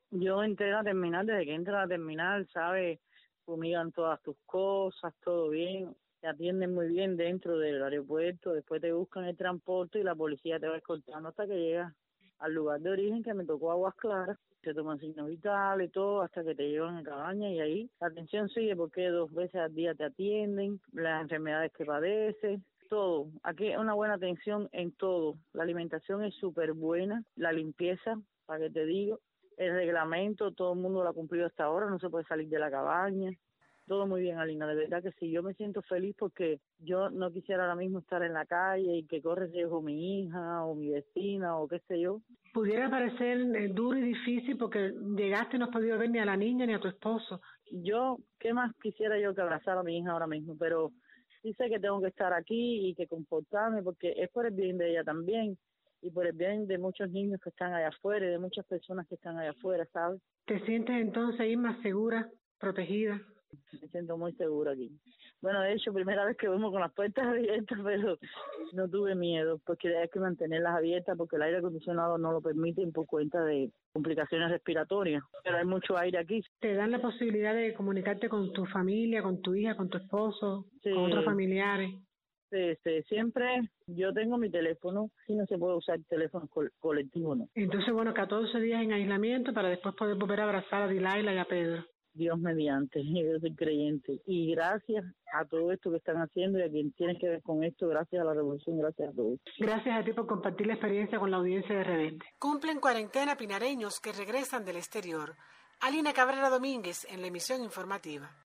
Yo entré a la terminal, desde que entra a la terminal, ¿sabes? Fumigan todas tus cosas, todo bien, te atienden muy bien dentro del aeropuerto, después te buscan el transporte y la policía te va escoltando hasta que llegas al lugar de origen, que me tocó Aguas Claras, te toman signos vitales y todo, hasta que te llevan a Cabaña, y ahí la atención sigue porque 2 veces al día te atienden, las enfermedades que padeces, todo. Aquí hay una buena atención en todo. La alimentación es súper buena, la limpieza, para que te digo, el reglamento, todo el mundo lo ha cumplido hasta ahora, no se puede salir de la cabaña. Todo muy bien, Alina, de verdad que sí, yo me siento feliz porque yo no quisiera ahora mismo estar en la calle y que corre riesgo mi hija o mi vecina o qué sé yo. Pudiera parecer duro y difícil porque llegaste y no has podido ver ni a la niña ni a tu esposo. Yo, ¿qué más quisiera yo que abrazar a mi hija ahora mismo? Pero sí sé que tengo que estar aquí y que comportarme porque es por el bien de ella también y por el bien de muchos niños que están allá afuera y de muchas personas que están allá afuera, ¿sabes? ¿Te sientes entonces ahí más segura, protegida? Me siento muy segura aquí. Bueno, de hecho, primera vez que vemos con las puertas abiertas, pero no tuve miedo, porque hay que mantenerlas abiertas porque el aire acondicionado no lo permite por cuenta de complicaciones respiratorias. Pero hay mucho aire aquí. ¿Te dan la posibilidad de comunicarte con tu familia, con tu hija, con tu esposo, con otros Sí, familiares? siempre yo tengo mi teléfono, si no se puede usar teléfono colectivo, no. Entonces, bueno, 14 días en aislamiento para después poder volver a abrazar a Dilaila y a Pedro. Dios mediante, yo soy creyente. Y gracias a todo esto que están haciendo y a quien tiene que ver con esto, gracias a la revolución, gracias a todos. Gracias a ti por compartir la experiencia con la audiencia de Rebelde. Cumplen cuarentena pinareños que regresan del exterior. Alina Cabrera Domínguez en la emisión informativa.